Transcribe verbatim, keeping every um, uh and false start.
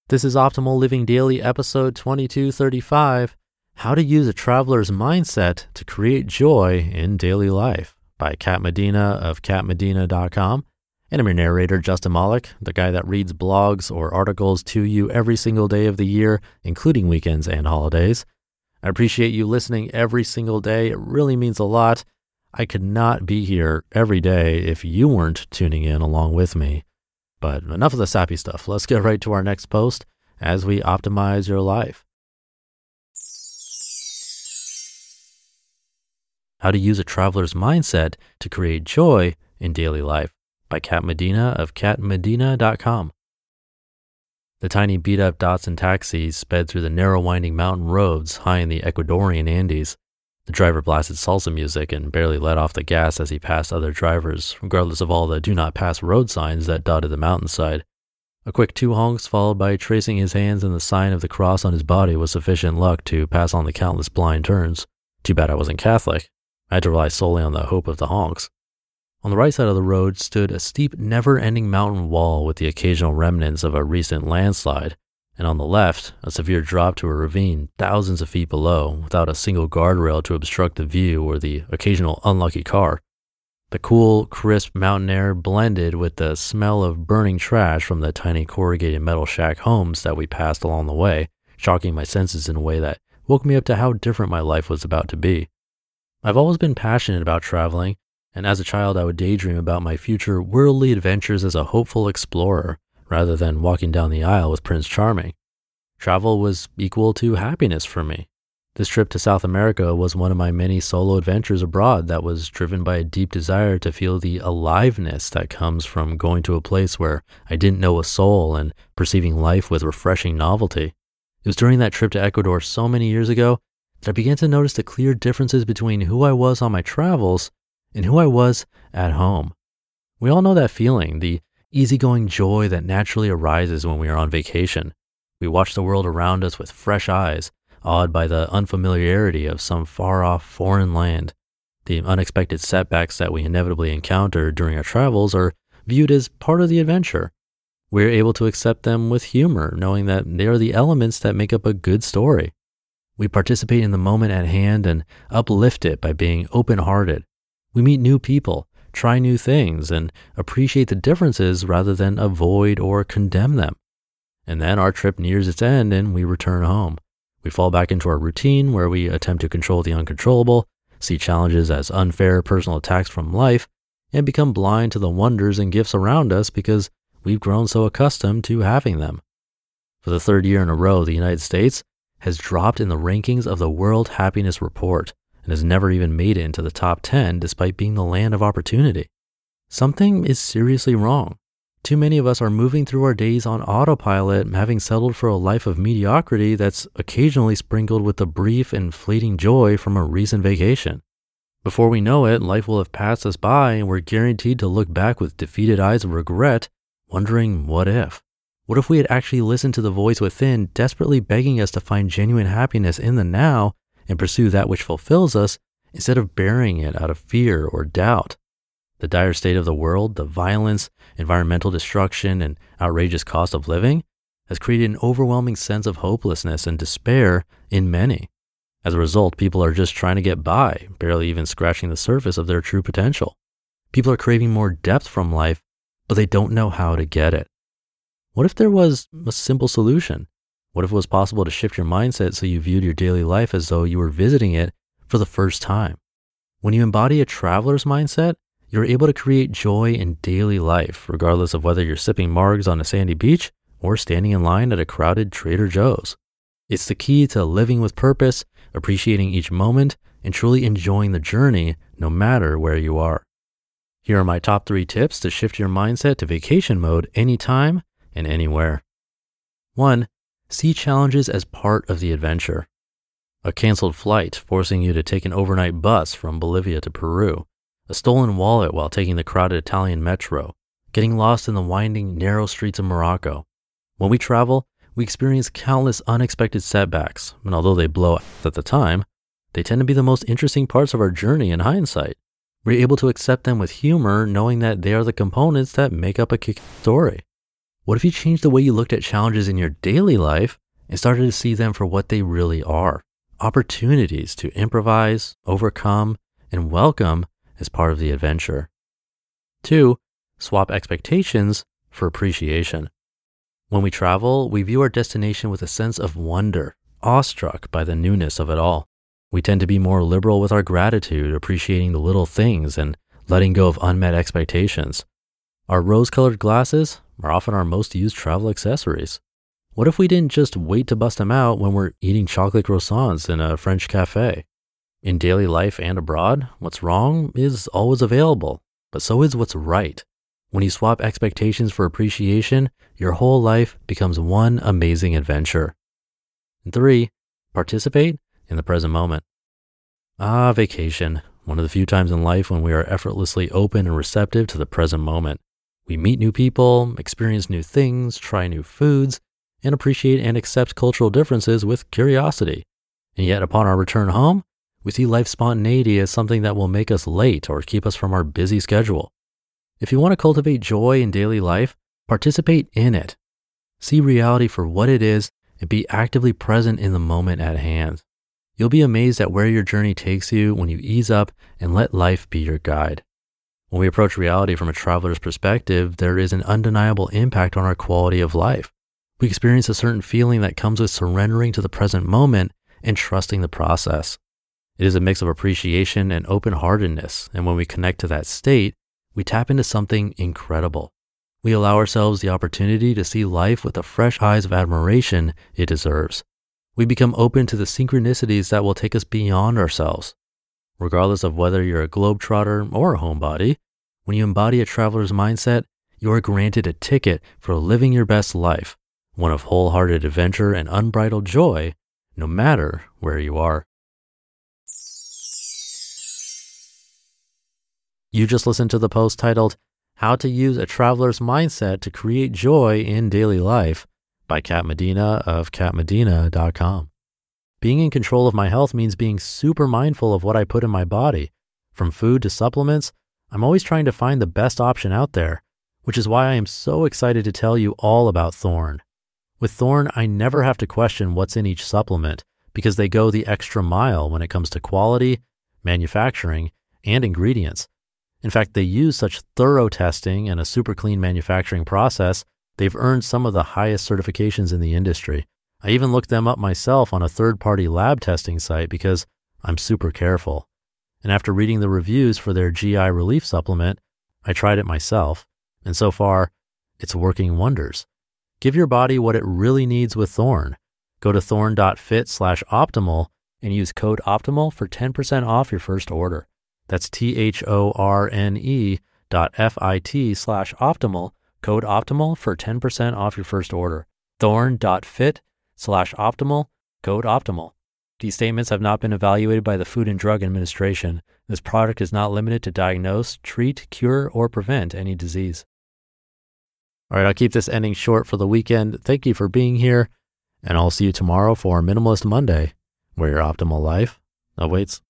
This is Optimal Living Daily, episode twenty-two thirty-five, How to Use a Traveler's Mindset to Create Joy in Daily Life by Kat Medina of kat medina dot com. And I'm your narrator, Justin Malik, the guy that reads blogs or articles to you every single day of the year, including weekends and holidays. I appreciate you listening every single day. It really means a lot. I could not be here every day if you weren't tuning in along with me. But enough of the sappy stuff. Let's get right to our next post as we optimize your life. How to Use a Traveler's Mindset to Create Joy in Daily Life by Kat Medina of kat medina dot com. The tiny beat-up Datsun taxis sped through the narrow winding mountain roads high in the Ecuadorian Andes. The driver blasted salsa music and barely let off the gas as he passed other drivers, regardless of all the do not pass road signs that dotted the mountainside. A quick two honks followed by tracing his hands in the sign of the cross on his body was sufficient luck to pass on the countless blind turns. Too bad I wasn't Catholic. I had to rely solely on the hope of the honks. On the right side of the road stood a steep, never-ending mountain wall with the occasional remnants of a recent landslide, and on the left, a severe drop to a ravine thousands of feet below without a single guardrail to obstruct the view or the occasional unlucky car. The cool, crisp mountain air blended with the smell of burning trash from the tiny corrugated metal shack homes that we passed along the way, shocking my senses in a way that woke me up to how different my life was about to be. I've always been passionate about traveling, and as a child I would daydream about my future worldly adventures as a hopeful explorer, rather than walking down the aisle with Prince Charming. Travel was equal to happiness for me. This trip to South America was one of my many solo adventures abroad that was driven by a deep desire to feel the aliveness that comes from going to a place where I didn't know a soul and perceiving life with refreshing novelty. It was during that trip to Ecuador so many years ago that I began to notice the clear differences between who I was on my travels and who I was at home. We all know that feeling, the easygoing joy that naturally arises when we are on vacation. We watch the world around us with fresh eyes, awed by the unfamiliarity of some far-off foreign land. The unexpected setbacks that we inevitably encounter during our travels are viewed as part of the adventure. We're able to accept them with humor, knowing that they are the elements that make up a good story. We participate in the moment at hand and uplift it by being open-hearted. We meet new people, try new things, and appreciate the differences rather than avoid or condemn them. And then our trip nears its end and we return home. We fall back into our routine where we attempt to control the uncontrollable, see challenges as unfair personal attacks from life, and become blind to the wonders and gifts around us because we've grown so accustomed to having them. For the third year in a row, the United States has dropped in the rankings of the World Happiness Report and has never even made it into the top ten despite being the land of opportunity. Something is seriously wrong. Too many of us are moving through our days on autopilot, having settled for a life of mediocrity that's occasionally sprinkled with the brief and fleeting joy from a recent vacation. Before we know it, life will have passed us by and we're guaranteed to look back with defeated eyes of regret, wondering what if? What if we had actually listened to the voice within, desperately begging us to find genuine happiness in the now and pursue that which fulfills us instead of burying it out of fear or doubt? The dire state of the world, the violence, environmental destruction, and outrageous cost of living has created an overwhelming sense of hopelessness and despair in many. As a result, people are just trying to get by, barely even scratching the surface of their true potential. People are craving more depth from life, but they don't know how to get it. What if there was a simple solution? What if it was possible to shift your mindset so you viewed your daily life as though you were visiting it for the first time? When you embody a traveler's mindset, you're able to create joy in daily life, regardless of whether you're sipping margs on a sandy beach or standing in line at a crowded Trader Joe's. It's the key to living with purpose, appreciating each moment, and truly enjoying the journey no matter where you are. Here are my top three tips to shift your mindset to vacation mode anytime and anywhere. One, see challenges as part of the adventure. A canceled flight forcing you to take an overnight bus from Bolivia to Peru. A stolen wallet while taking the crowded Italian metro, getting lost in the winding, narrow streets of Morocco. When we travel, we experience countless unexpected setbacks, and although they blow at the time, they tend to be the most interesting parts of our journey in hindsight. We're able to accept them with humor, knowing that they are the components that make up a kick story. What if you changed the way you looked at challenges in your daily life and started to see them for what they really are? Opportunities to improvise, overcome, and welcome as part of the adventure. Two, swap expectations for appreciation. When we travel, we view our destination with a sense of wonder, awestruck by the newness of it all. We tend to be more liberal with our gratitude, appreciating the little things and letting go of unmet expectations. Our rose-colored glasses are often our most used travel accessories. What if we didn't just wait to bust them out when we're eating chocolate croissants in a French cafe? In daily life and abroad, what's wrong is always available, but so is what's right. When you swap expectations for appreciation, your whole life becomes one amazing adventure. And three, participate in the present moment. Ah, vacation, one of the few times in life when we are effortlessly open and receptive to the present moment. We meet new people, experience new things, try new foods, and appreciate and accept cultural differences with curiosity. And yet upon our return home, we see life's spontaneity as something that will make us late or keep us from our busy schedule. If you want to cultivate joy in daily life, participate in it. See reality for what it is and be actively present in the moment at hand. You'll be amazed at where your journey takes you when you ease up and let life be your guide. When we approach reality from a traveler's perspective, there is an undeniable impact on our quality of life. We experience a certain feeling that comes with surrendering to the present moment and trusting the process. It is a mix of appreciation and open-heartedness, and when we connect to that state, we tap into something incredible. We allow ourselves the opportunity to see life with the fresh eyes of admiration it deserves. We become open to the synchronicities that will take us beyond ourselves. Regardless of whether you're a globetrotter or a homebody, when you embody a traveler's mindset, you are granted a ticket for living your best life, one of wholehearted adventure and unbridled joy, no matter where you are. You just listened to the post titled, How to Use a Traveler's Mindset to Create Joy in Daily Life by Kat Medina of kat medina dot com. Being in control of my health means being super mindful of what I put in my body. From food to supplements, I'm always trying to find the best option out there, which is why I am so excited to tell you all about Thorne. With Thorne, I never have to question what's in each supplement because they go the extra mile when it comes to quality, manufacturing, and ingredients. In fact, they use such thorough testing and a super clean manufacturing process, they've earned some of the highest certifications in the industry. I even looked them up myself on a third-party lab testing site because I'm super careful. And after reading the reviews for their G I relief supplement, I tried it myself. And so far, it's working wonders. Give your body what it really needs with Thorne. Go to thorne.fit slash optimal and use code OPTIMAL for ten percent off your first order. That's T-H-O-R-N-E dot F-I-T slash optimal, code OPTIMAL for ten percent off your first order. Thorne.fit slash optimal, code optimal. These statements have not been evaluated by the Food and Drug Administration. This product is not limited to diagnose, treat, cure, or prevent any disease. All right, I'll keep this ending short for the weekend. Thank you for being here, and I'll see you tomorrow for Minimalist Monday, where your optimal life awaits.